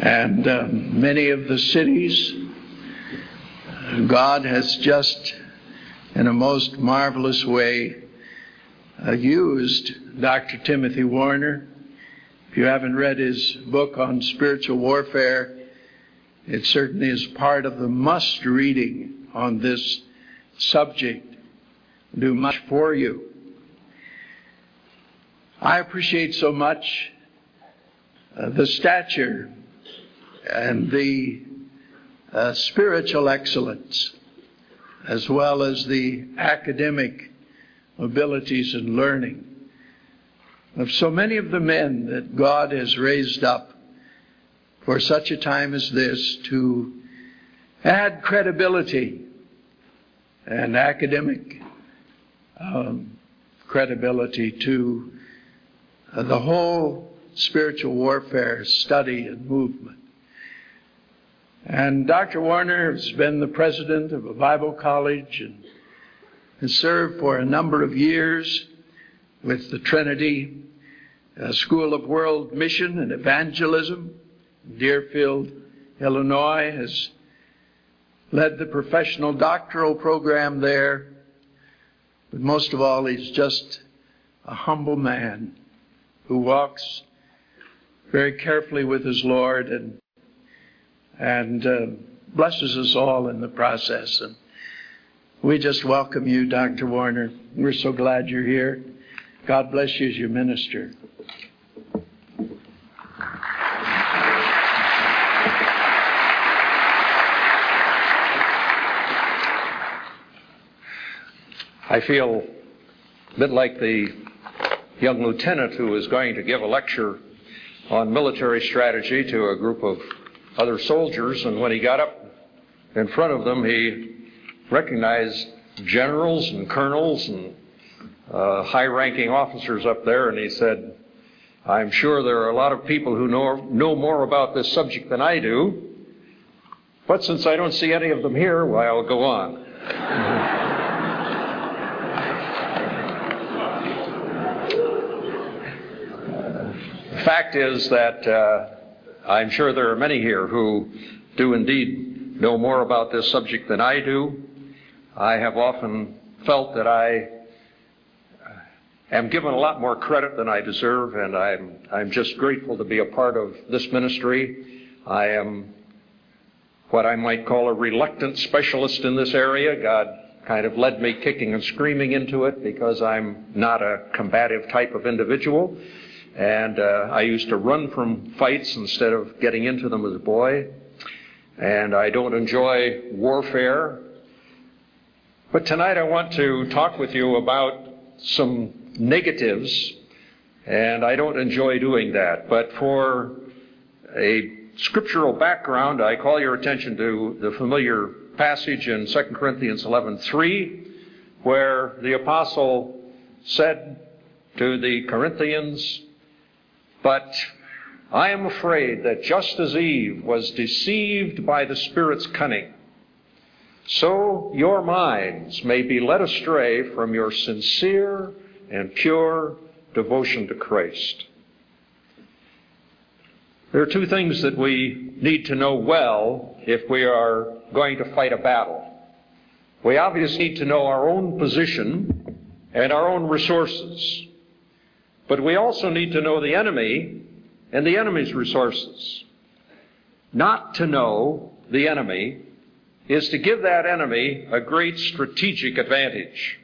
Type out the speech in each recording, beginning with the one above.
And many of the cities, God has just, in a most marvelous way, used Dr. Timothy Warner. If you haven't read his book on spiritual warfare, it certainly is part of the must reading on this subject. Do much for you. I appreciate so much the stature and the spiritual excellence, as well as the academic abilities and learning of so many of the men that God has raised up for such a time as this to add credibility and academic credibility to the whole spiritual warfare study and movement. And Dr. Warner has been the president of a Bible college and has served for a number of years with the Trinity School of World Mission and Evangelism in Deerfield, Illinois, has led the professional doctoral program there. But most of all, he's just a humble man who walks very carefully with his Lord and blesses us all in the process. And we just welcome you, Dr. Warner. We're so glad you're here. God bless you as you minister. I feel a bit like the young lieutenant who is going to give a lecture on military strategy to a group of other soldiers, and when he got up in front of them, he recognized generals and colonels and high-ranking officers up there, and he said, "I'm sure there are a lot of people who know more about this subject than I do, but since I don't see any of them here, well, I'll go on." The fact is that I'm sure there are many here who do indeed know more about this subject than I do. I have often felt that I am given a lot more credit than I deserve, and I'm just grateful to be a part of this ministry. I am what I might call a reluctant specialist in this area. God kind of led me kicking and screaming into it because I'm not a combative type of individual. And I used to run from fights instead of getting into them as a boy. And I don't enjoy warfare. But tonight I want to talk with you about some negatives, and I don't enjoy doing that. But for a scriptural background, I call your attention to the familiar passage in 2 Corinthians 11:3, where the apostle said to the Corinthians, "But I am afraid that just as Eve was deceived by the Spirit's cunning, so your minds may be led astray from your sincere and pure devotion to Christ." There are two things that we need to know well if we are going to fight a battle. We obviously need to know our own position and our own resources. But we also need to know the enemy and the enemy's resources. Not to know the enemy is to give that enemy a great strategic advantage.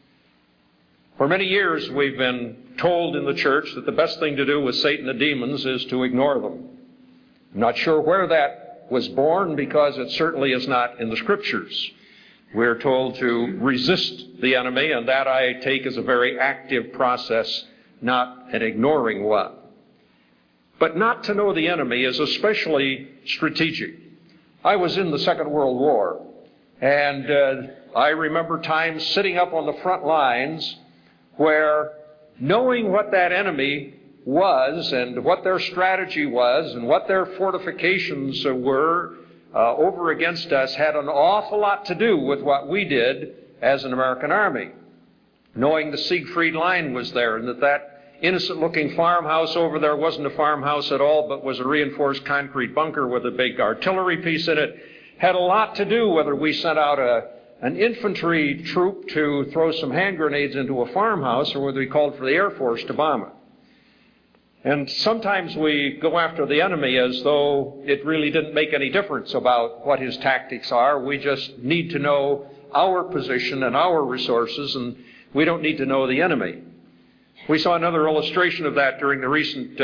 For many years we've been told in the church that the best thing to do with Satan and the demons is to ignore them. I'm not sure where that was born, because it certainly is not in the Scriptures. We're told to resist the enemy, and that I take as a very active process, not an ignoring one. But not to know the enemy is especially strategic. I was in the Second World War, and I remember times sitting up on the front lines where knowing what that enemy was and what their strategy was and what their fortifications were over against us had an awful lot to do with what we did as an American Army. Knowing the Siegfried Line was there and that innocent-looking farmhouse over there wasn't a farmhouse at all, but was a reinforced concrete bunker with a big artillery piece in it, had a lot to do whether we sent out an infantry troop to throw some hand grenades into a farmhouse or whether we called for the Air Force to bomb it. And sometimes we go after the enemy as though it really didn't make any difference about what his tactics are. We just need to know our position and our resources, and we don't need to know the enemy. We saw another illustration of that during the recent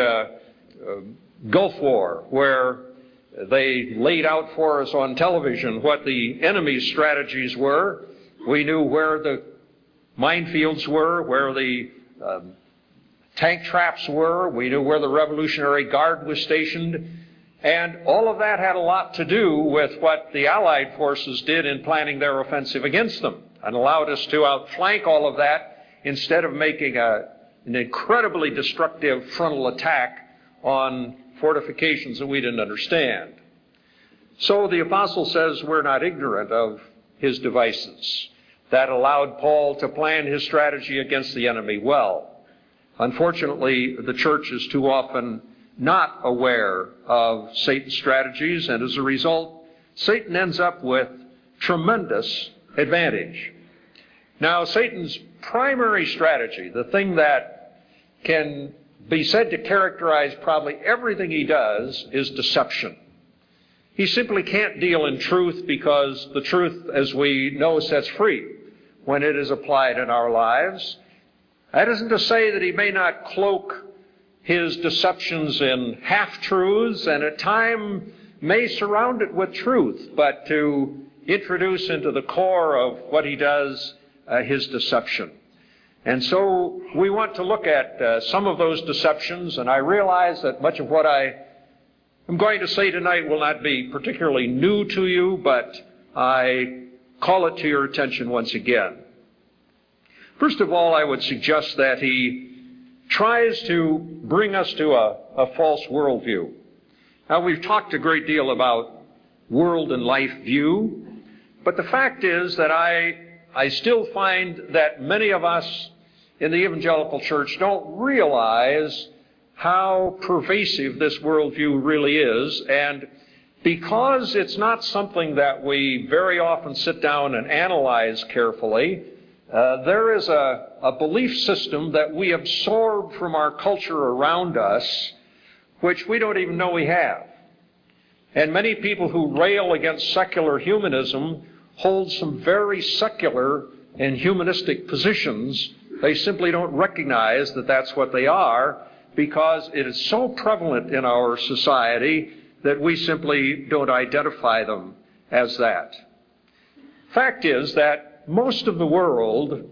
Gulf War, where they laid out for us on television what the enemy's strategies were. We knew where the minefields were, where the tank traps were. We knew where the Revolutionary Guard was stationed. And all of that had a lot to do with what the Allied forces did in planning their offensive against them, and allowed us to outflank all of that instead of making an incredibly destructive frontal attack on fortifications that we didn't understand. So the apostle says we're not ignorant of his devices. That allowed Paul to plan his strategy against the enemy well. Unfortunately, the church is too often not aware of Satan's strategies, and as a result, Satan ends up with tremendous advantage. Now, Satan's primary strategy, the thing that can be said to characterize probably everything he does, is deception. He simply can't deal in truth because the truth, as we know, sets free when it is applied in our lives. That isn't to say that he may not cloak his deceptions in half-truths and at times may surround it with truth, but to introduce into the core of what he does his deception. And so we want to look at some of those deceptions, and I realize that much of what I am going to say tonight will not be particularly new to you, but I call it to your attention once again. First of all, I would suggest that he tries to bring us to a false worldview. Now, we've talked a great deal about world and life view, but the fact is that I still find that many of us in the evangelical church don't realize how pervasive this worldview really is, and because it's not something that we very often sit down and analyze carefully, there is a belief system that we absorb from our culture around us, which we don't even know we have. And many people who rail against secular humanism hold some very secular and humanistic positions. They simply don't recognize that that's what they are, because it is so prevalent in our society that we simply don't identify them as that. Fact is that most of the world,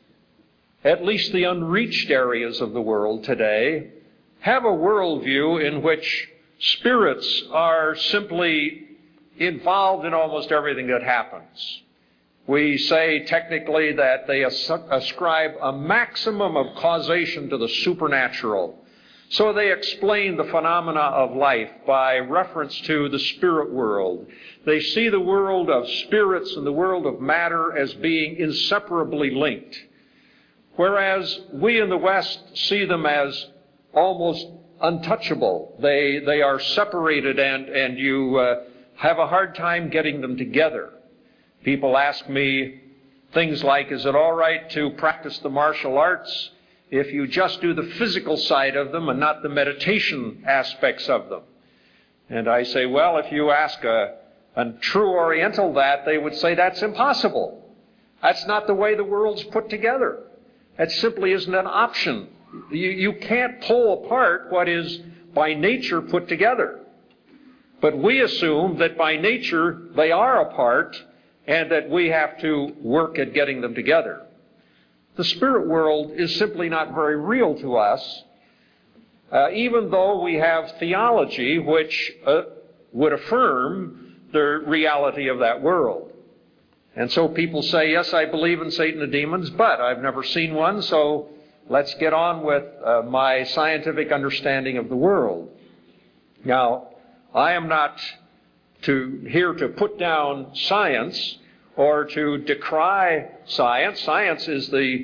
at least the unreached areas of the world today, have a worldview in which spirits are simply involved in almost everything that happens. We say technically that they ascribe a maximum of causation to the supernatural. So they explain the phenomena of life by reference to the spirit world. They see the world of spirits and the world of matter as being inseparably linked, whereas we in the West see them as almost untouchable. They are separated, and you have a hard time getting them together. People ask me things like, is it all right to practice the martial arts if you just do the physical side of them and not the meditation aspects of them? And I say, well, if you ask a true Oriental that, they would say that's impossible. That's not the way the world's put together. That simply isn't an option. You can't pull apart what is by nature put together. But we assume that by nature they are apart and that we have to work at getting them together. The spirit world is simply not very real to us, even though we have theology which would affirm the reality of that world. And so people say, yes, I believe in Satan and demons, but I've never seen one, so let's get on with my scientific understanding of the world. Now, I am not here to put down science or to decry science. Science is the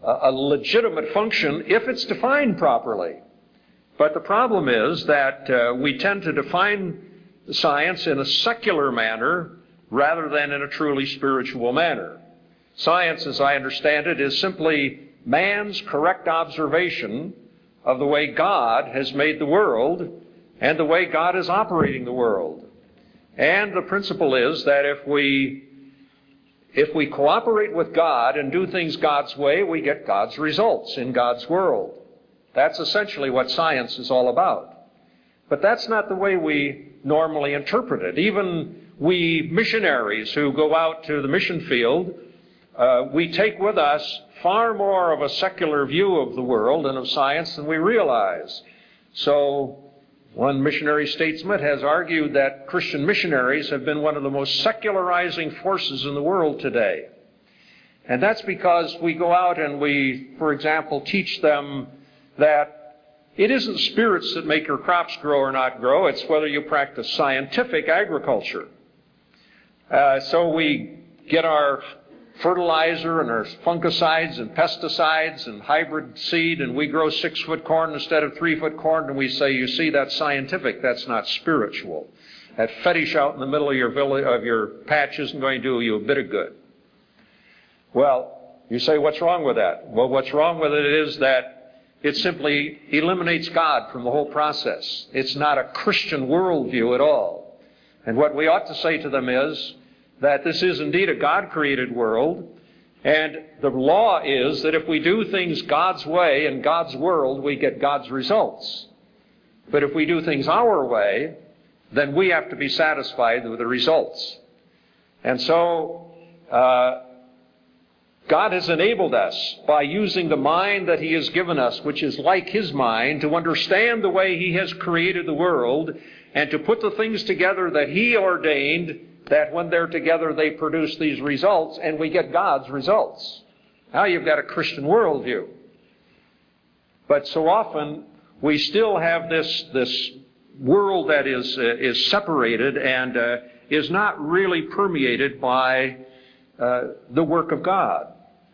a legitimate function if it's defined properly. But the problem is that we tend to define science in a secular manner rather than in a truly spiritual manner. Science, as I understand it, is simply man's correct observation of the way God has made the world and the way God is operating the world. And the principle is that if we cooperate with God and do things God's way, we get God's results in God's world. That's essentially what science is all about. But that's not the way we normally interpret it. Even we missionaries who go out to the mission field, we take with us far more of a secular view of the world and of science than we realize. So one missionary statesman has argued that Christian missionaries have been one of the most secularizing forces in the world today. And that's because we go out and we, for example, teach them that it isn't spirits that make your crops grow or not grow, it's whether you practice scientific agriculture. So we get our fertilizer and our fungicides and pesticides and hybrid seed, and we grow 6-foot corn instead of 3-foot corn, and we say, you see, that's scientific, that's not spiritual. That fetish out in the middle of your village, of your patch, isn't going to do you a bit of good. Well, you say, what's wrong with that? Well, what's wrong with it is that it simply eliminates God from the whole process. It's not a Christian worldview at all. And what we ought to say to them is that this is indeed a God-created world, and the law is that if we do things God's way in God's world, we get God's results. But if we do things our way, then we have to be satisfied with the results. And so God has enabled us by using the mind that He has given us, which is like His mind, to understand the way He has created the world and to put the things together that He ordained, that when they're together they produce these results, and we get God's results. Now you've got a Christian worldview. But so often we still have this world that is separated and is not really permeated by the work of God.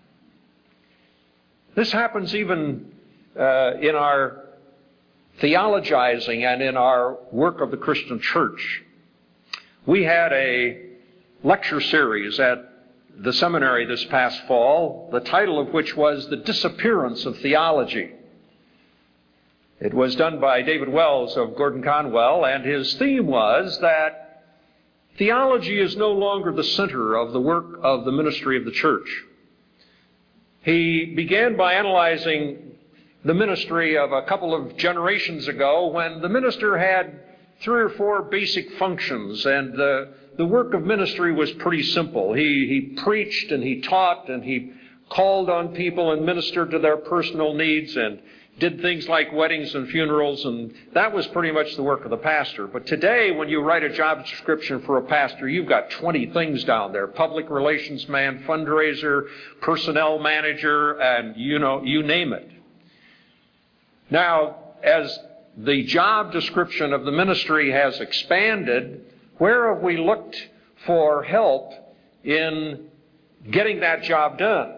This happens even in our theologizing and in our work of the Christian church. We had a lecture series at the seminary this past fall, the title of which was The Disappearance of Theology. It was done by David Wells of Gordon Conwell, and his theme was that theology is no longer the center of the work of the ministry of the church. He began by analyzing the ministry of a couple of generations ago when the minister had 3 or 4 basic functions, and the work of ministry was pretty simple. He preached and he taught and he called on people and ministered to their personal needs and did things like weddings and funerals, and that was pretty much the work of the pastor. But today, when you write a job description for a pastor, you've got 20 things down there: public relations man, fundraiser, personnel manager, and you name it. Now, as the job description of the ministry has expanded, where have we looked for help in getting that job done?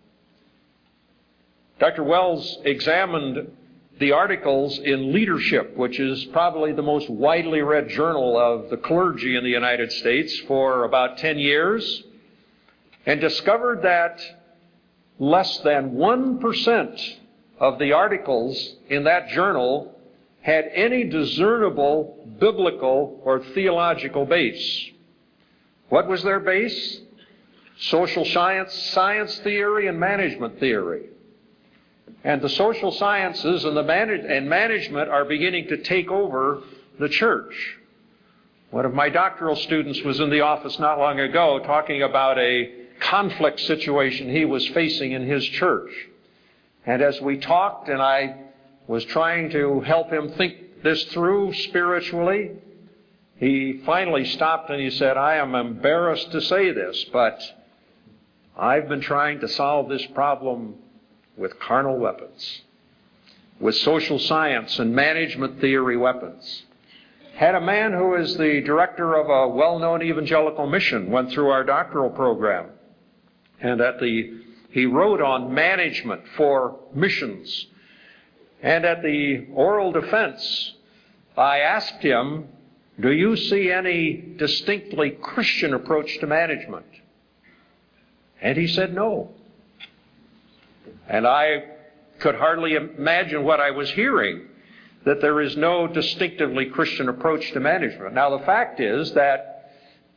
Dr. Wells examined the articles in Leadership, which is probably the most widely read journal of the clergy in the United States, for about 10 years, and discovered that less than 1% of the articles in that journal had any discernible biblical or theological base. What was their base? Social science theory, and management theory. And the social sciences and management are beginning to take over the church. One of my doctoral students was in the office not long ago talking about a conflict situation he was facing in his church. And as we talked, and I was trying to help him think this through spiritually, he finally stopped and he said, "I am embarrassed to say this, but I've been trying to solve this problem with carnal weapons, with social science and management theory weapons." Had a man who is the director of a well-known evangelical mission, went through our doctoral program. And at the He wrote on management for missions. And at the oral defense, I asked him, do you see any distinctly Christian approach to management? And he said no. And I could hardly imagine what I was hearing, that there is no distinctively Christian approach to management. Now, the fact is that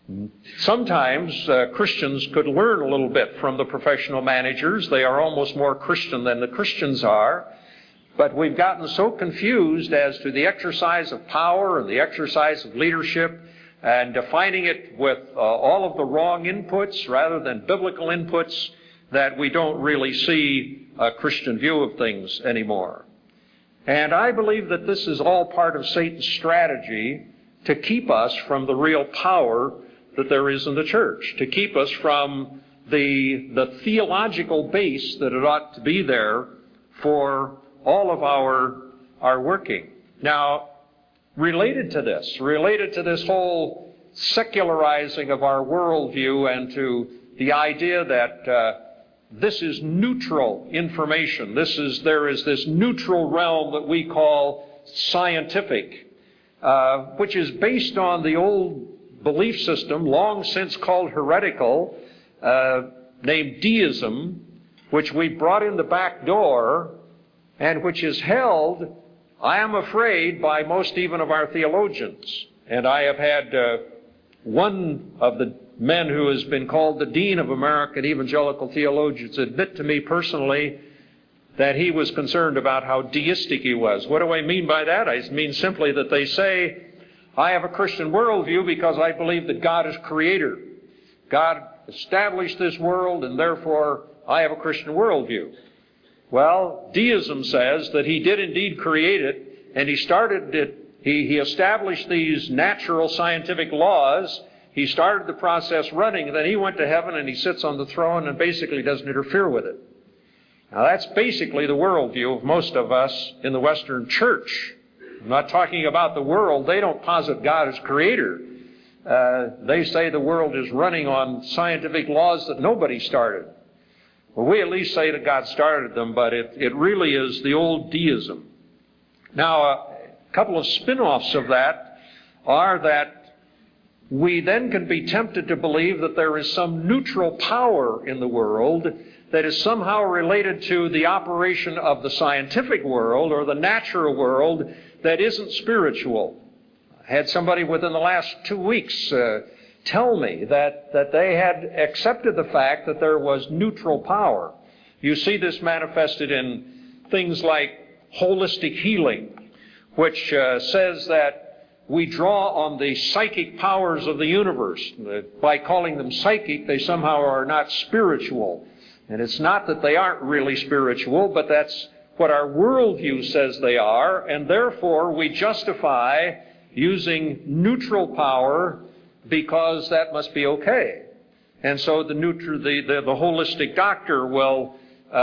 sometimes Christians could learn a little bit from the professional managers. They are almost more Christian than the Christians are. But we've gotten so confused as to the exercise of power and the exercise of leadership and defining it with all of the wrong inputs rather than biblical inputs that we don't really see a Christian view of things anymore. And I believe that this is all part of Satan's strategy to keep us from the real power that there is in the church, to keep us from the theological base that it ought to be there for all of our working. Now, related to this whole secularizing of our worldview and to the idea that this is neutral information, there is this neutral realm that we call scientific, which is based on the old belief system, long since called heretical, named deism, which we brought in the back door, and which is held, I am afraid, by most even of our theologians. And I have had one of the men who has been called the Dean of American Evangelical Theologians admit to me personally that he was concerned about how deistic he was. What do I mean by that? I mean simply that they say, I have a Christian worldview because I believe that God is creator. God established this world, and therefore I have a Christian worldview. Well, deism says that he did indeed create it, and he started it. He established these natural scientific laws. He started the process running, and then he went to heaven and he sits on the throne and basically doesn't interfere with it. Now, that's basically the worldview of most of us in the Western church. I'm not talking about the world. They don't posit God as creator. They say the world is running on scientific laws that nobody started. Well, we at least say that God started them, but it really is the old deism. Now, a couple of spin-offs of that are that we then can be tempted to believe that there is some neutral power in the world that is somehow related to the operation of the scientific world or the natural world that isn't spiritual. I had somebody within the last 2 weeks tell me that they had accepted the fact that there was neutral power. You see this manifested in things like holistic healing, which says that we draw on the psychic powers of the universe. By calling them psychic, they somehow are not spiritual. And it's not that they aren't really spiritual, but that's what our worldview says they are, and therefore we justify using neutral power because that must be okay. And so the holistic doctor will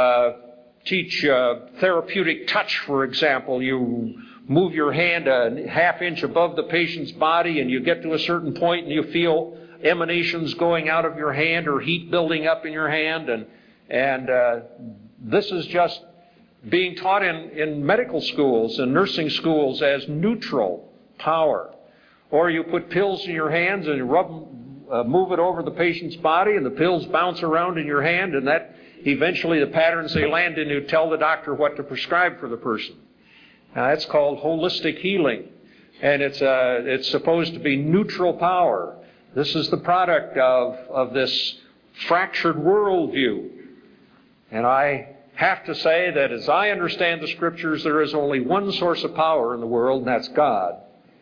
teach therapeutic touch, for example. You move your hand a half inch above the patient's body and you get to a certain point and you feel emanations going out of your hand or heat building up in your hand. And this is just being taught in medical schools and nursing schools as neutral power. Or you put pills in your hands and you move it over the patient's body, and the pills bounce around in your hand, and that eventually the patterns they land in, you tell the doctor what to prescribe for the person. Now that's called holistic healing, and it's supposed to be neutral power. This is the product of this fractured worldview. And I have to say that as I understand the Scriptures, there is only one source of power in the world, and that's God.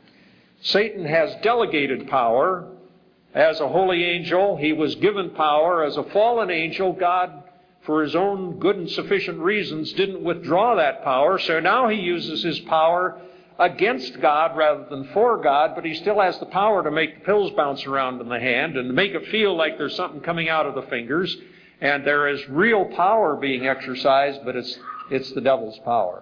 Satan has delegated power as a holy angel. He was given power as a fallen angel. God, for his own good and sufficient reasons, didn't withdraw that power. So now he uses his power against God rather than for God, but he still has the power to make the pills bounce around in the hand and make it feel like there's something coming out of the fingers. And there is real power being exercised, but it's the devil's power.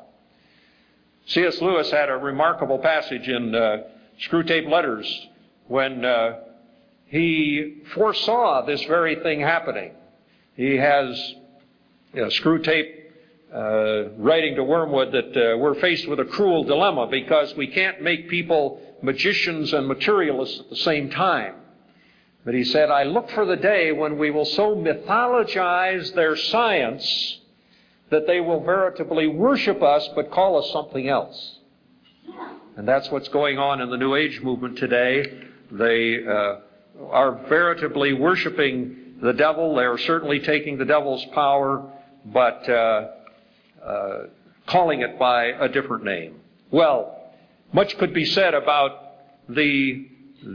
C.S. Lewis had a remarkable passage in Screwtape Letters when he foresaw this very thing happening. He has Screw Tape writing to Wormwood that we're faced with a cruel dilemma because we can't make people magicians and materialists at the same time. But he said, I look for the day when we will so mythologize their science that they will veritably worship us but call us something else. And that's what's going on in the New Age movement today. They are veritably worshiping the devil. They are certainly taking the devil's power, but calling it by a different name. Well, much could be said about the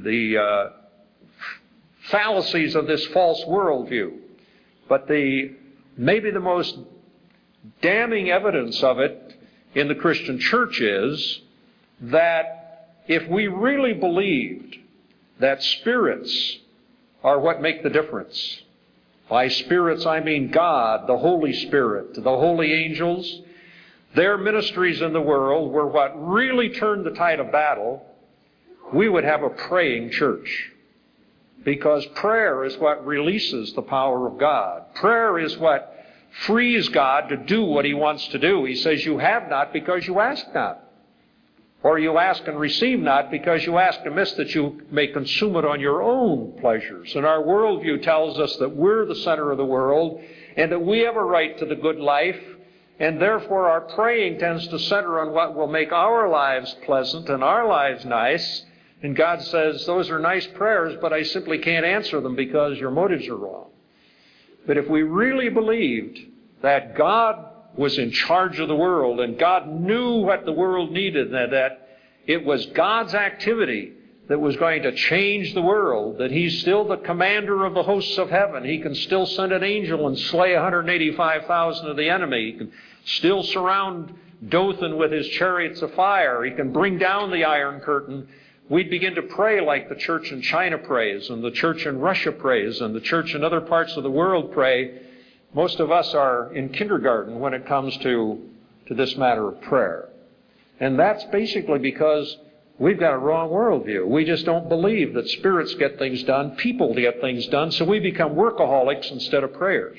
fallacies of this false worldview, but maybe the most damning evidence of it in the Christian church is that if we really believed that spirits are what make the difference, by spirits I mean God, the Holy Spirit, the holy angels, their ministries in the world were what really turned the tide of battle, we would have a praying church. Because prayer is what releases the power of God. Prayer is what frees God to do what He wants to do. He says, you have not because you ask not. Or you ask and receive not because you ask amiss that you may consume it on your own pleasures. And our worldview tells us that we're the center of the world and that we have a right to the good life. And therefore our praying tends to center on what will make our lives pleasant and our lives nice. And God says, those are nice prayers, but I simply can't answer them because your motives are wrong. But if we really believed that God was in charge of the world and God knew what the world needed, that it was God's activity that was going to change the world, that He's still the commander of the hosts of heaven. He can still send an angel and slay 185,000 of the enemy. He can still surround Dothan with His chariots of fire. He can bring down the Iron Curtain. We'd begin to pray like the church in China prays, and the church in Russia prays, and the church in other parts of the world pray. Most of us are in kindergarten when it comes to this matter of prayer. And that's basically because we've got a wrong worldview. We just don't believe that spirits get things done, people get things done, so we become workaholics instead of prayers.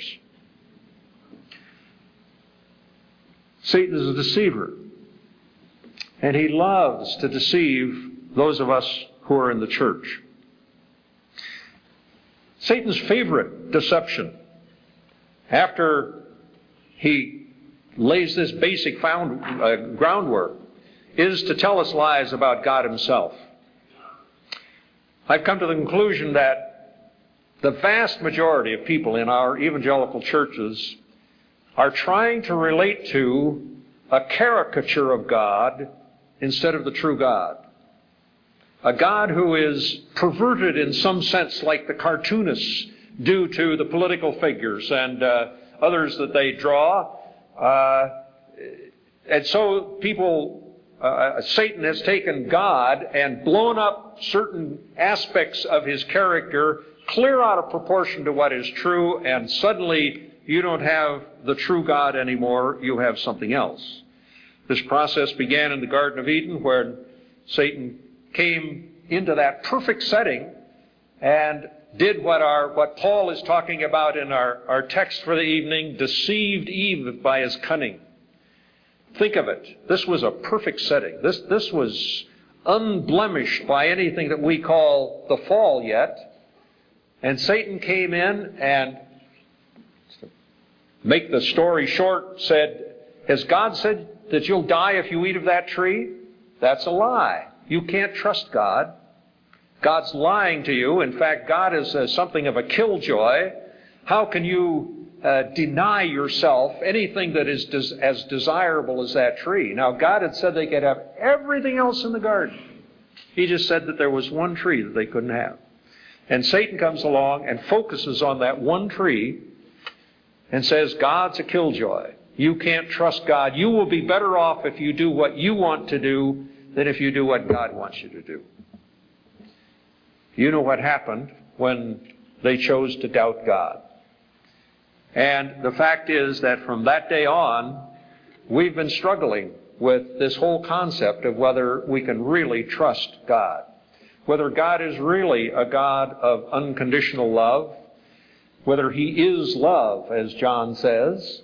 Satan is a deceiver, and he loves to deceive those of us who are in the church. Satan's favorite deception, after he lays this basic groundwork, is to tell us lies about God Himself. I've come to the conclusion that the vast majority of people in our evangelical churches are trying to relate to a caricature of God instead of the true God. A God who is perverted in some sense like the cartoonists do to the political figures and others that they draw. And so Satan has taken God and blown up certain aspects of His character clear out of proportion to what is true, and suddenly you don't have the true God anymore, you have something else. This process began in the Garden of Eden, where Satan came into that perfect setting and did what Paul is talking about in our text for the evening, deceived Eve by his cunning. Think of it. This was a perfect setting. This was unblemished by anything that we call the fall yet. And Satan came in and, to make the story short, said, has God said that you'll die if you eat of that tree? That's a lie. You can't trust God. God's lying to you. In fact, God is something of a killjoy. How can you deny yourself anything that is as desirable as that tree? Now, God had said they could have everything else in the garden. He just said that there was one tree that they couldn't have. And Satan comes along and focuses on that one tree and says, God's a killjoy. You can't trust God. You will be better off if you do what you want to do than if you do what God wants you to do. You know what happened when they chose to doubt God. And the fact is that from that day on, we've been struggling with this whole concept of whether we can really trust God. Whether God is really a God of unconditional love, whether He is love, as John says,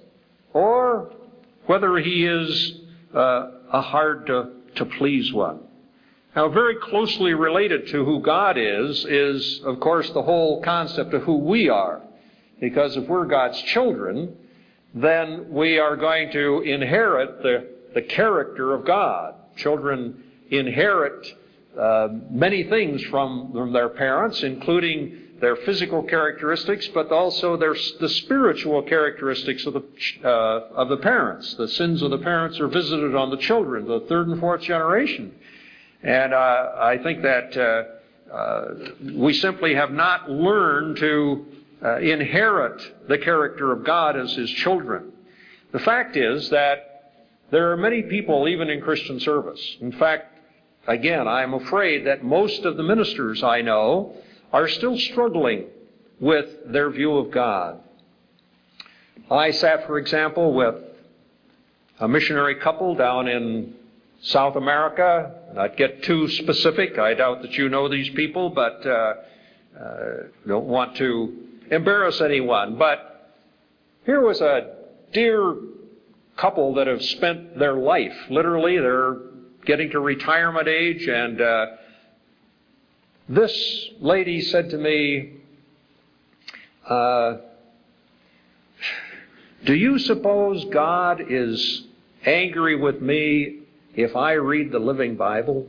or whether he is a hard-to-please one. Now, very closely related to who God is, of course, the whole concept of who we are. Because if we're God's children, then we are going to inherit the character of God. Children inherit many things from their parents, including their physical characteristics, but also the spiritual characteristics of the parents. The sins of the parents are visited on the children, the third and fourth generation. And I think that we simply have not learned to inherit the character of God as His children. The fact is that there are many people, even in Christian service. In fact, again, I'm afraid that most of the ministers I know are still struggling with their view of God. I sat, for example, with a missionary couple down in South America. Not get too specific. I doubt that you know these people, but don't want to embarrass anyone. But here was a dear couple that have spent their life, literally, they're getting to retirement age, and this lady said to me, do you suppose God is angry with me if I read the Living Bible?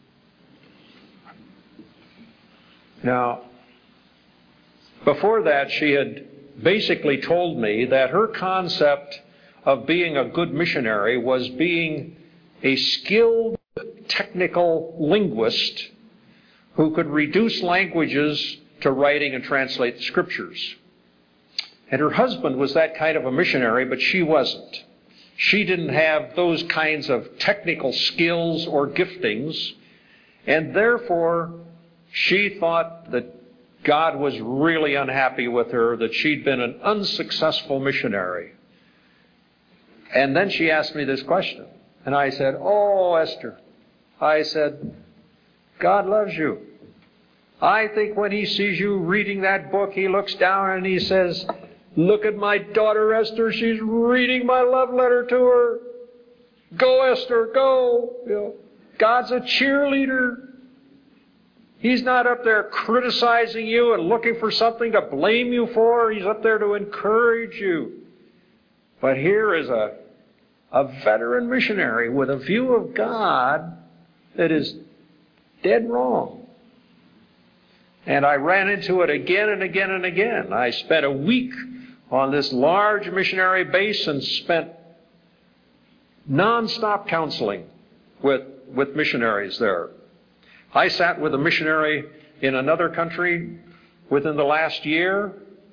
Now, before that, she had basically told me that her concept of being a good missionary was being a skilled technical linguist who could reduce languages to writing and translate the Scriptures. And her husband was that kind of a missionary, but she wasn't. She didn't have those kinds of technical skills or giftings, and therefore she thought that God was really unhappy with her, that she'd been an unsuccessful missionary. And then she asked me this question, and I said, oh, Esther, I said, God loves you. I think when He sees you reading that book, He looks down and He says, look at my daughter Esther, she's reading my love letter to her. Go, Esther, go. You know, God's a cheerleader. He's not up there criticizing you and looking for something to blame you for. He's up there to encourage you. But here is a veteran missionary with a view of God that is dead wrong. And I ran into it again and again and again. I spent a week on this large missionary base and spent non-stop counseling with missionaries there. I sat with a missionary in another country within the last year,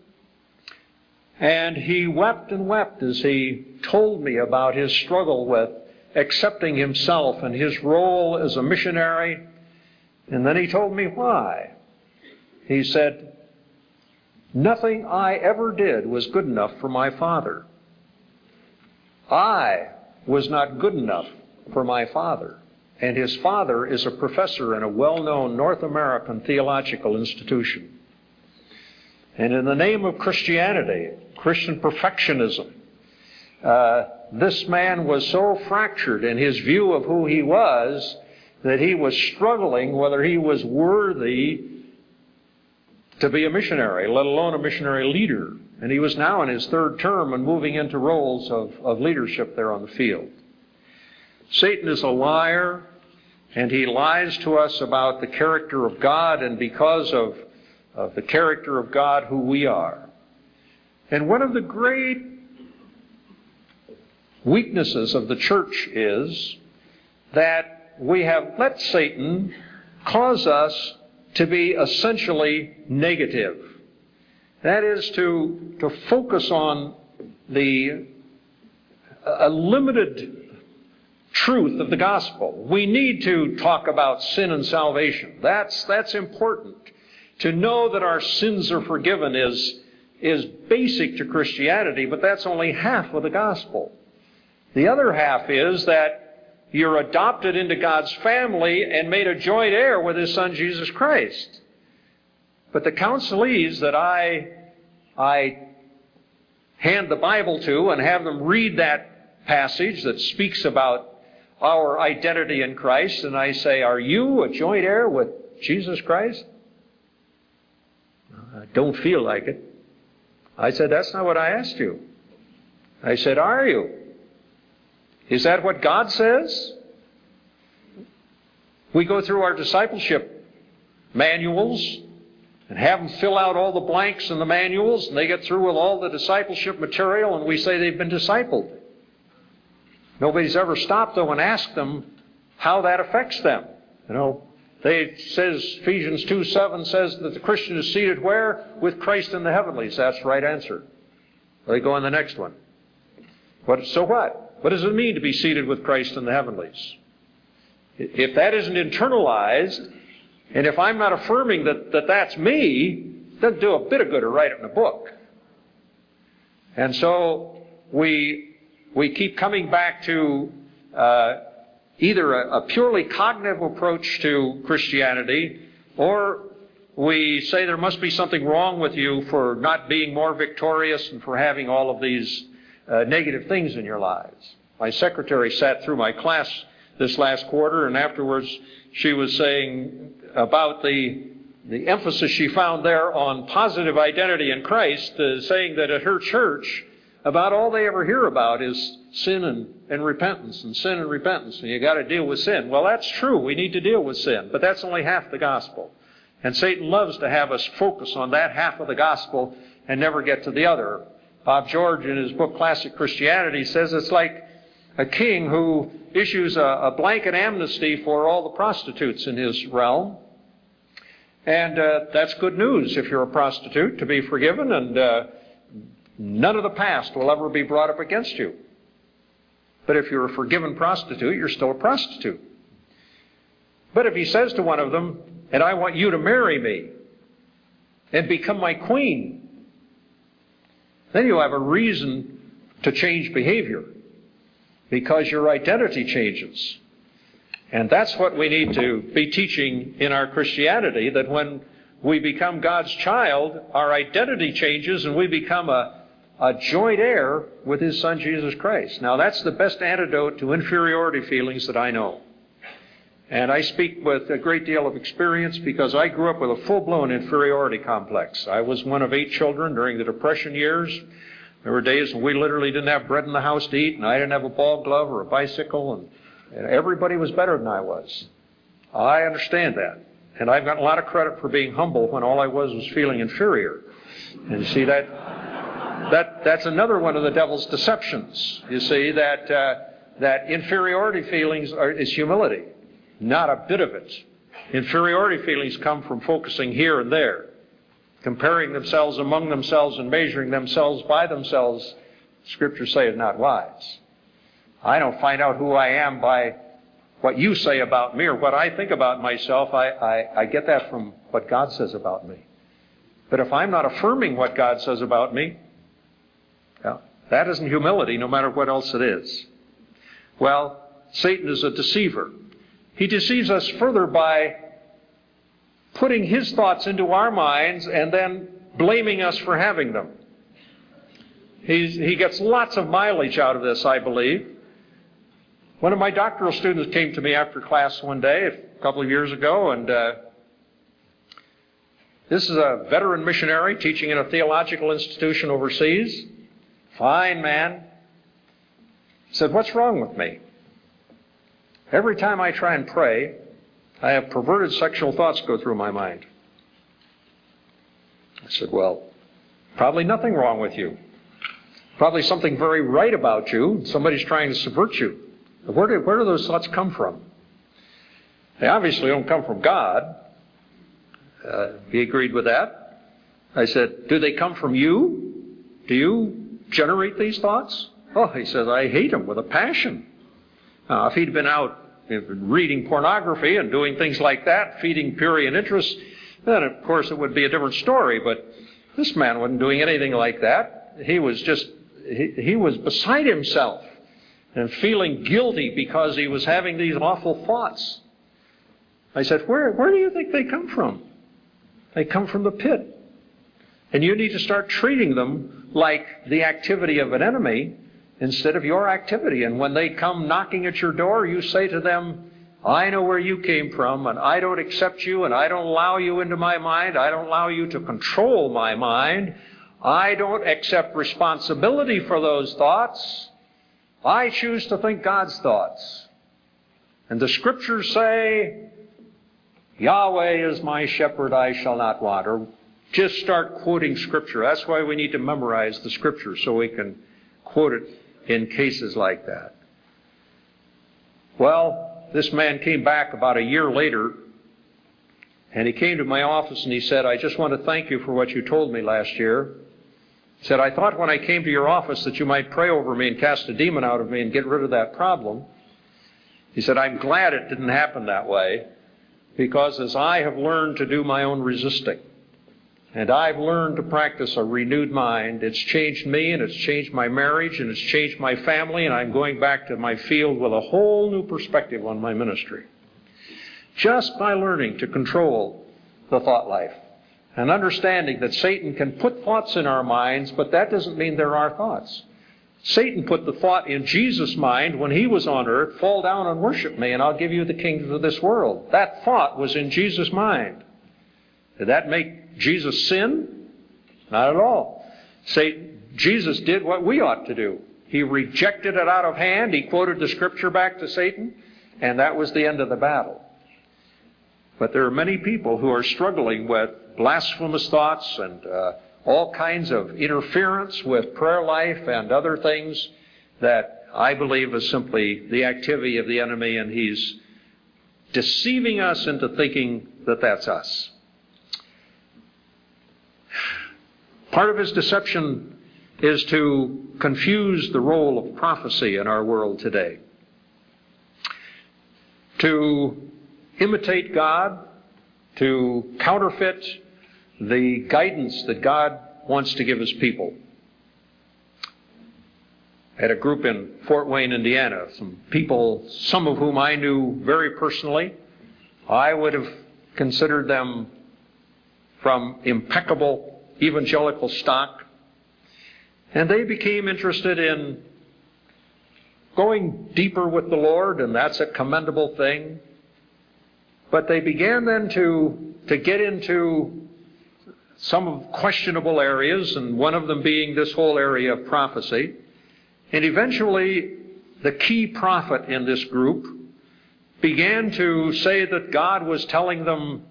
and he wept and wept as he told me about his struggle with accepting himself and his role as a missionary. And then he told me why. He said, nothing I ever did was good enough for my father. I was not good enough for my father. And his father is a professor in a well-known North American theological institution. And in the name of Christianity, Christian perfectionism, this man was so fractured in his view of who he was that he was struggling whether he was worthy to be a missionary, let alone a missionary leader. And he was now in his third term and moving into roles of leadership there on the field. Satan is a liar, and he lies to us about the character of God, and because of the character of God, who we are. And one of the great weaknesses of the church is that we have let Satan cause us to be essentially negative. That is to focus on a limited truth of the gospel. We need to talk about sin and salvation. That's important. To know that our sins are forgiven is basic to Christianity, but that's only half of the gospel. The other half is that you're adopted into God's family and made a joint heir with His Son, Jesus Christ. But the counselees that I hand the Bible to and have them read that passage that speaks about our identity in Christ, and I say, are you a joint heir with Jesus Christ? I don't feel like it. I said, that's not what I asked you. I said, are you? Is that what God says? We go through our discipleship manuals and have them fill out all the blanks in the manuals, and they get through with all the discipleship material, and we say they've been discipled. Nobody's ever stopped, though, and asked them how that affects them. Ephesians 2:7 says that the Christian is seated where? With Christ in the heavenlies. That's the right answer. They go on the next one. So what? What does it mean to be seated with Christ in the heavenlies? If that isn't internalized, and if I'm not affirming that that's me, it doesn't do a bit of good to write it in a book. And so we keep coming back to either a purely cognitive approach to Christianity, or we say there must be something wrong with you for not being more victorious and for having all of these negative things in your lives. My secretary sat through my class this last quarter, and afterwards she was saying about the emphasis she found there on positive identity in Christ, saying that at her church, about all they ever hear about is sin and repentance, and sin and repentance, and you got to deal with sin. Well, that's true. We need to deal with sin, but that's only half the gospel. And Satan loves to have us focus on that half of the gospel and never get to the other. Bob George, in his book Classic Christianity, says it's like a king who issues a blanket amnesty for all the prostitutes in his realm. And that's good news if you're a prostitute, to be forgiven, and none of the past will ever be brought up against you. But if you're a forgiven prostitute, you're still a prostitute. But if he says to one of them, and I want you to marry me and become my queen, then you'll have a reason to change behavior, because your identity changes. And that's what we need to be teaching in our Christianity, that when we become God's child, our identity changes and we become a joint heir with His Son, Jesus Christ. Now, that's the best antidote to inferiority feelings that I know. And I speak with a great deal of experience because I grew up with a full-blown inferiority complex. I was one of 8 children during the Depression years. There were days when we literally didn't have bread in the house to eat, and I didn't have a ball glove or a bicycle, and everybody was better than I was. I understand that. And I've got a lot of credit for being humble when all I was feeling inferior. And you see, that's another one of the devil's deceptions. You see, that inferiority feelings is humility. Not a bit of it. Inferiority feelings come from focusing here and there, comparing themselves among themselves and measuring themselves by themselves. Scriptures say is not wise. I don't find out who I am by what you say about me or what I think about myself. I get that from what God says about me. But if I'm not affirming what God says about me, well, that isn't humility, no matter what else it is. Well, Satan is a deceiver. He deceives us further by putting his thoughts into our minds and then blaming us for having them. He gets lots of mileage out of this, I believe. One of my doctoral students came to me after class one day, a couple of years ago, and this is a veteran missionary teaching in a theological institution overseas. Fine man. He said, "What's wrong with me? Every time I try and pray, I have perverted sexual thoughts go through my mind." I said, "Well, probably nothing wrong with you. Probably something very right about you. Somebody's trying to subvert you. Where do those thoughts come from?" They obviously don't come from God. He agreed with that. I said, "Do they come from you? Do you generate these thoughts?" "Oh," he says, "I hate them with a passion." If he'd been out reading pornography and doing things like that, feeding prurient interest, then of course it would be a different story. But this man wasn't doing anything like that. He was beside himself and feeling guilty because he was having these awful thoughts. I said, where do you think they come from? They come from the pit. And you need to start treating them like the activity of an enemy instead of your activity. And when they come knocking at your door, you say to them, I know where you came from, and I don't accept you, and I don't allow you into my mind. I don't allow you to control my mind. I don't accept responsibility for those thoughts. I choose to think God's thoughts. And the Scriptures say, Yahweh is my shepherd, I shall not want. Or just start quoting Scripture. That's why we need to memorize the Scripture, so we can quote it in cases like that. Well, this man came back about a year later, and he came to my office and he said, I just want to thank you for what you told me last year. He said, I thought when I came to your office that you might pray over me and cast a demon out of me and get rid of that problem. He said, I'm glad it didn't happen that way, because as I have learned to do my own resisting, and I've learned to practice a renewed mind, it's changed me, and it's changed my marriage, and it's changed my family, and I'm going back to my field with a whole new perspective on my ministry. Just by learning to control the thought life and understanding that Satan can put thoughts in our minds, but that doesn't mean they're our thoughts. Satan put the thought in Jesus' mind when he was on earth, fall down and worship me, and I'll give you the kingdom of this world. That thought was in Jesus' mind. Did that make Jesus sin? Not at all. Jesus did what we ought to do. He rejected it out of hand. He quoted the Scripture back to Satan, and that was the end of the battle. But there are many people who are struggling with blasphemous thoughts and all kinds of interference with prayer life and other things that I believe is simply the activity of the enemy, and he's deceiving us into thinking that that's us. Part of his deception is to confuse the role of prophecy in our world today. To imitate God, to counterfeit the guidance that God wants to give His people. I had a group in Fort Wayne, Indiana, some people, some of whom I knew very personally. I would have considered them from impeccable evangelical stock. And they became interested in going deeper with the Lord, and that's a commendable thing. But they began then to get into some questionable areas, and one of them being this whole area of prophecy. And eventually, the key prophet in this group began to say that God was telling them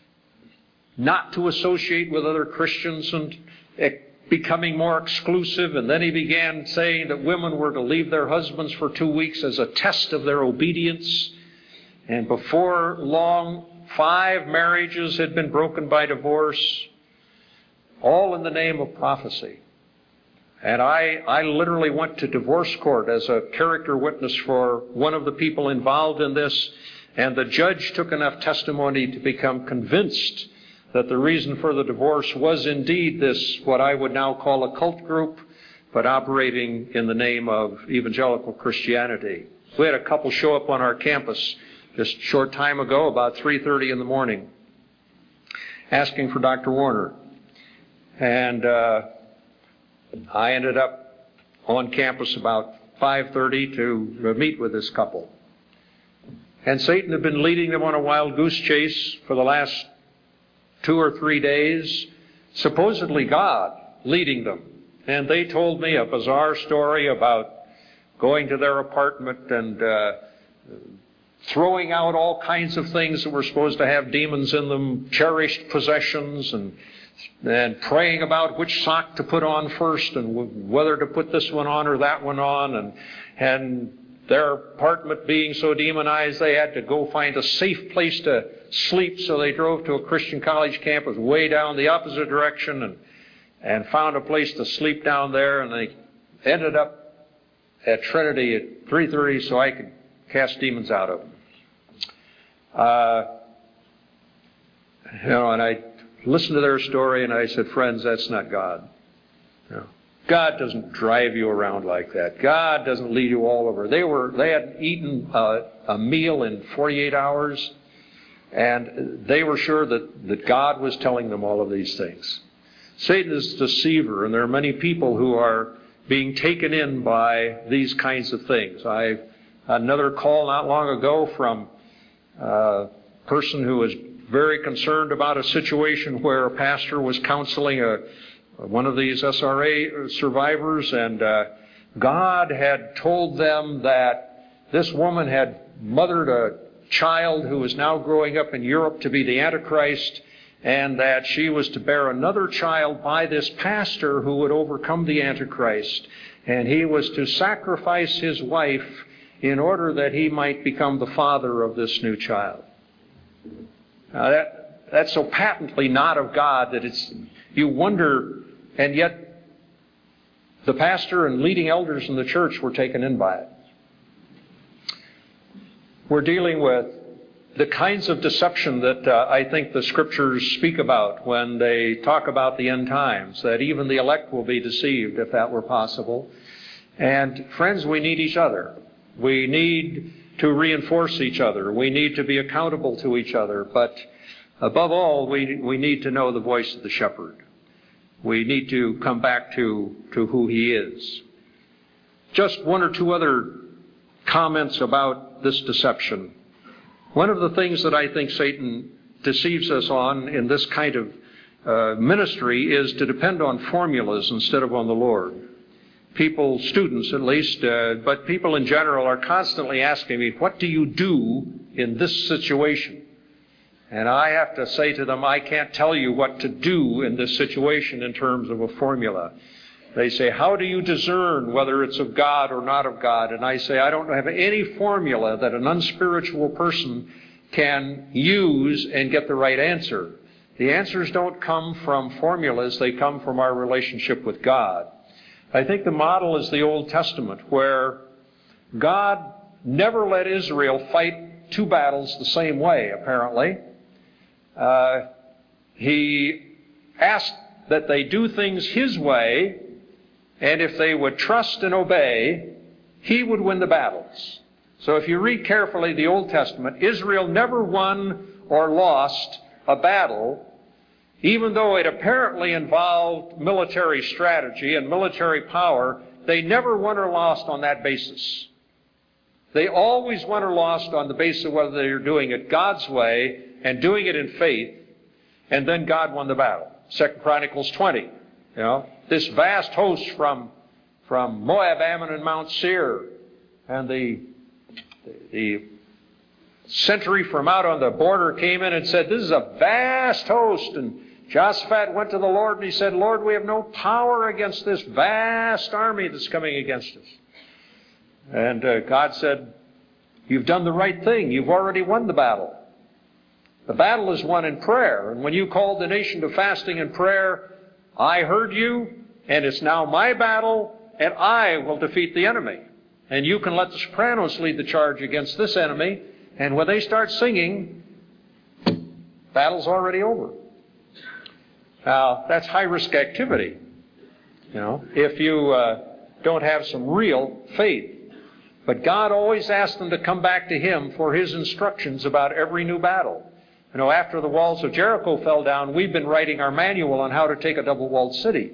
not to associate with other Christians and becoming more exclusive. And then he began saying that women were to leave their husbands for 2 weeks as a test of their obedience. And before long, 5 marriages had been broken by divorce, all in the name of prophecy. And I literally went to divorce court as a character witness for one of the people involved in this, and the judge took enough testimony to become convinced that the reason for the divorce was indeed this, what I would now call a cult group, but operating in the name of evangelical Christianity. We had a couple show up on our campus just a short time ago, about 3:30 in the morning, asking for Dr. Warner. And I ended up on campus about 5:30 to meet with this couple. And Satan had been leading them on a wild goose chase for the last 2 or 3 days, supposedly God leading them. And they told me a bizarre story about going to their apartment and throwing out all kinds of things that were supposed to have demons in them, cherished possessions, and praying about which sock to put on first and whether to put this one on or that one on, and their apartment being so demonized they had to go find a safe place to sleep, so they drove to a Christian college campus way down the opposite direction and found a place to sleep down there, and they ended up at Trinity at 3:30 so I could cast demons out of them. And I listened to their story, and I said, friends, that's not God. God doesn't drive you around like that. God doesn't lead you all over. They hadn't eaten a meal in 48 hours, and they were sure that God was telling them all of these things. Satan is a deceiver, and there are many people who are being taken in by these kinds of things. I had another call not long ago from a person who was very concerned about a situation where a pastor was counseling one of these SRA survivors, and God had told them that this woman had mothered a child who is now growing up in Europe to be the Antichrist, and that she was to bear another child by this pastor who would overcome the Antichrist, and he was to sacrifice his wife in order that he might become the father of this new child. Now that's so patently not of God that you wonder, and yet the pastor and leading elders in the church were taken in by it. We're dealing with the kinds of deception that I think the Scriptures speak about when they talk about the end times, that even the elect will be deceived if that were possible. And friends, we need each other. We need to reinforce each other. We need to be accountable to each other. But above all, we need to know the voice of the shepherd. We need to come back to who he is. Just one or two other comments about this deception. One of the things that I think Satan deceives us on in this kind of ministry is to depend on formulas instead of on the Lord. People, students at least, but people in general are constantly asking me, what do you do in this situation? And I have to say to them, I can't tell you what to do in this situation in terms of a formula. They say, how do you discern whether it's of God or not of God? And I say, I don't have any formula that an unspiritual person can use and get the right answer. The answers don't come from formulas, they come from our relationship with God. I think the model is the Old Testament, where God never let Israel fight two battles the same way, apparently. He asked that they do things his way, and if they would trust and obey, he would win the battles. So if you read carefully the Old Testament, Israel never won or lost a battle, even though it apparently involved military strategy and military power. They never won or lost on that basis. They always won or lost on the basis of whether they were doing it God's way and doing it in faith, and then God won the battle. 2 Chronicles 20. This vast host from Moab, Ammon, and Mount Seir, and the sentry from out on the border came in and said, this is a vast host. And Jehoshaphat went to the Lord and he said, Lord, we have no power against this vast army that's coming against us. And God said, you've done the right thing. You've already won the battle. The battle is won in prayer. And when you called the nation to fasting and prayer, I heard you, and it's now my battle, and I will defeat the enemy. And you can let the sopranos lead the charge against this enemy, and when they start singing, battle's already over. Now, that's high-risk activity, if you don't have some real faith. But God always asks them to come back to Him for His instructions about every new battle. After the walls of Jericho fell down, we've been writing our manual on how to take a double-walled city.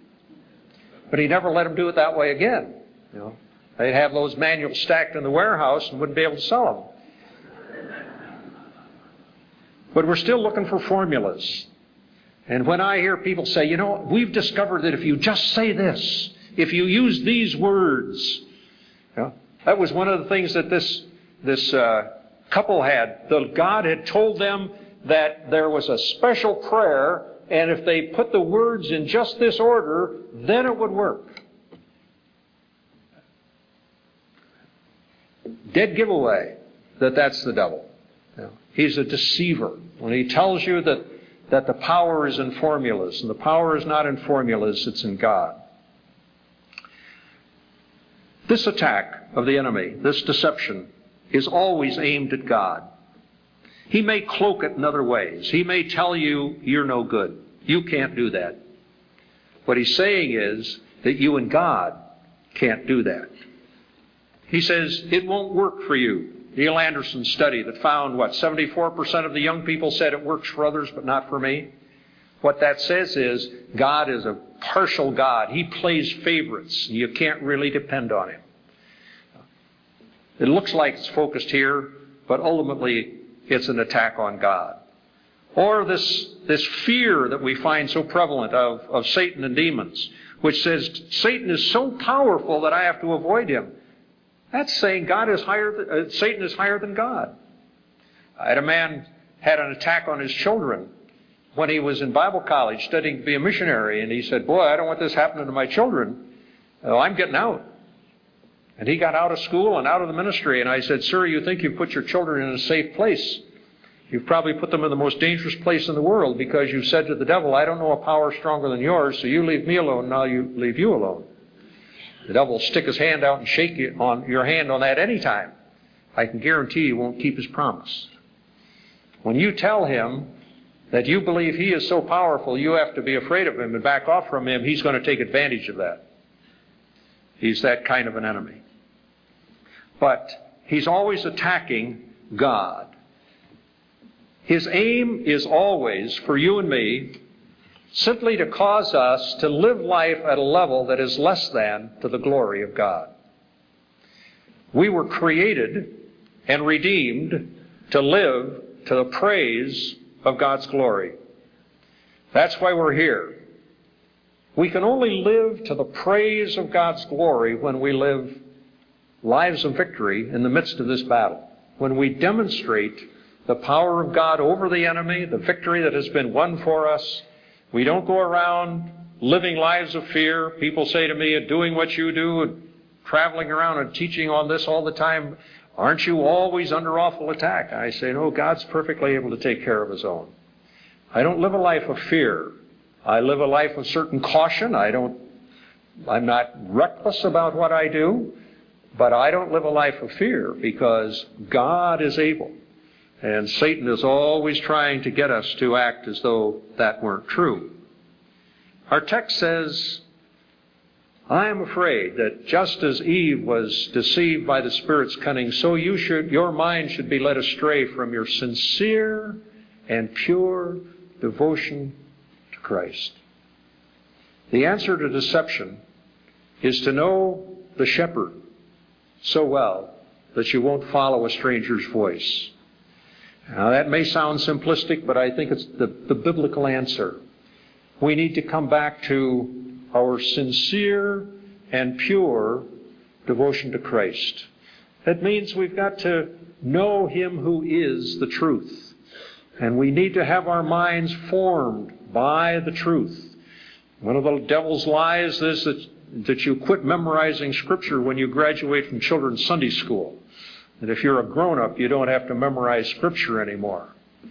But He never let them do it that way again. They'd have those manuals stacked in the warehouse and wouldn't be able to sell them. But we're still looking for formulas. And when I hear people say, we've discovered that if you just say this, if you use these words, that was one of the things that this couple had. God had told them that there was a special prayer, and if they put the words in just this order, then it would work. Dead giveaway that that's the devil. He's a deceiver. When he tells you that the power is in formulas, and the power is not in formulas, it's in God. This attack of the enemy, this deception, is always aimed at God. He may cloak it in other ways. He may tell you, you're no good. You can't do that. What he's saying is that you and God can't do that. He says, it won't work for you. Neil Anderson's study that found, 74% of the young people said it works for others but not for me. What that says is God is a partial God. He plays favorites. You can't really depend on him. It looks like it's focused here, but ultimately it's an attack on God. Or this fear that we find so prevalent of Satan and demons, which says Satan is so powerful that I have to avoid him. That's saying Satan is higher than God. I had a man had an attack on his children when he was in Bible college studying to be a missionary, and he said, "Boy, I don't want this happening to my children. I'm getting out." And he got out of school and out of the ministry, and I said, "Sir, you think you've put your children in a safe place? You've probably put them in the most dangerous place in the world because you've said to the devil, 'I don't know a power stronger than yours, so you leave me alone, and I'll leave you alone.'" The devil will stick his hand out and shake you on your hand on that any time. I can guarantee he won't keep his promise. When you tell him that you believe he is so powerful, you have to be afraid of him and back off from him, he's going to take advantage of that. He's that kind of an enemy. But he's always attacking God. His aim is always, for you and me, simply to cause us to live life at a level that is less than to the glory of God. We were created and redeemed to live to the praise of God's glory. That's why we're here. We can only live to the praise of God's glory when we live lives of victory in the midst of this battle. When we demonstrate the power of God over the enemy, the victory that has been won for us. We don't go around living lives of fear. People say to me, doing what you do, and traveling around and teaching on this all the time, aren't you always under awful attack? I say, no, God's perfectly able to take care of his own. I don't live a life of fear. I live a life of certain caution. I'm not reckless about what I do, but I don't live a life of fear because God is able. And Satan is always trying to get us to act as though that weren't true. Our text says, I am afraid that just as Eve was deceived by the Spirit's cunning, so your mind should be led astray from your sincere and pure devotion to Christ. The answer to deception is to know the shepherd so well that you won't follow a stranger's voice. Now, that may sound simplistic, but I think it's the biblical answer. We need to come back to our sincere and pure devotion to Christ. That means we've got to know Him who is the truth. And we need to have our minds formed by the truth. One of the devil's lies is that you quit memorizing Scripture when you graduate from children's Sunday school. That if you're a grown-up, you don't have to memorize Scripture anymore.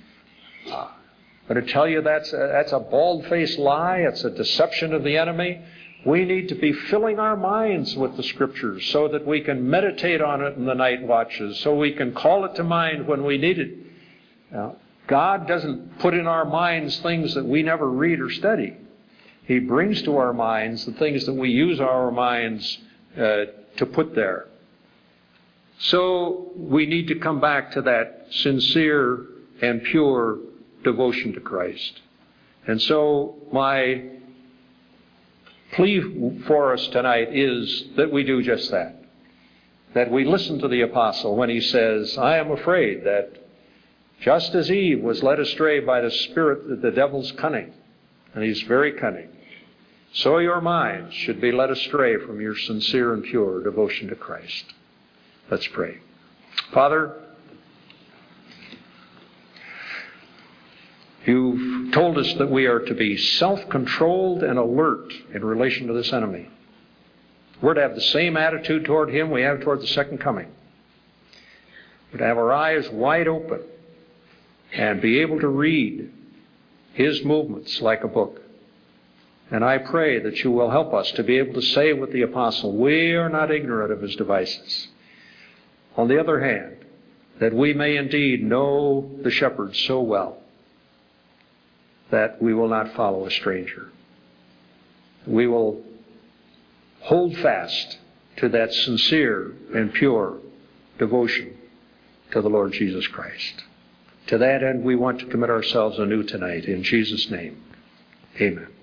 But I tell you, that's a bald-faced lie. It's a deception of the enemy. We need to be filling our minds with the Scriptures so that we can meditate on it in the night watches, so we can call it to mind when we need it. Now, God doesn't put in our minds things that we never read or study. He brings to our minds the things that we use our minds to put there. So we need to come back to that sincere and pure devotion to Christ. And so my plea for us tonight is that we do just that. That we listen to the apostle when he says, I am afraid that just as Eve was led astray by the spirit, the devil's cunning, and he's very cunning, so your minds should be led astray from your sincere and pure devotion to Christ. Let's pray. Father, you've told us that we are to be self-controlled and alert in relation to this enemy. We're to have the same attitude toward him we have toward the second coming. We're to have our eyes wide open and be able to read his movements like a book. And I pray that you will help us to be able to say with the apostle, we are not ignorant of his devices. On the other hand, that we may indeed know the shepherd so well that we will not follow a stranger. We will hold fast to that sincere and pure devotion to the Lord Jesus Christ. To that end, we want to commit ourselves anew tonight. In Jesus' name, Amen.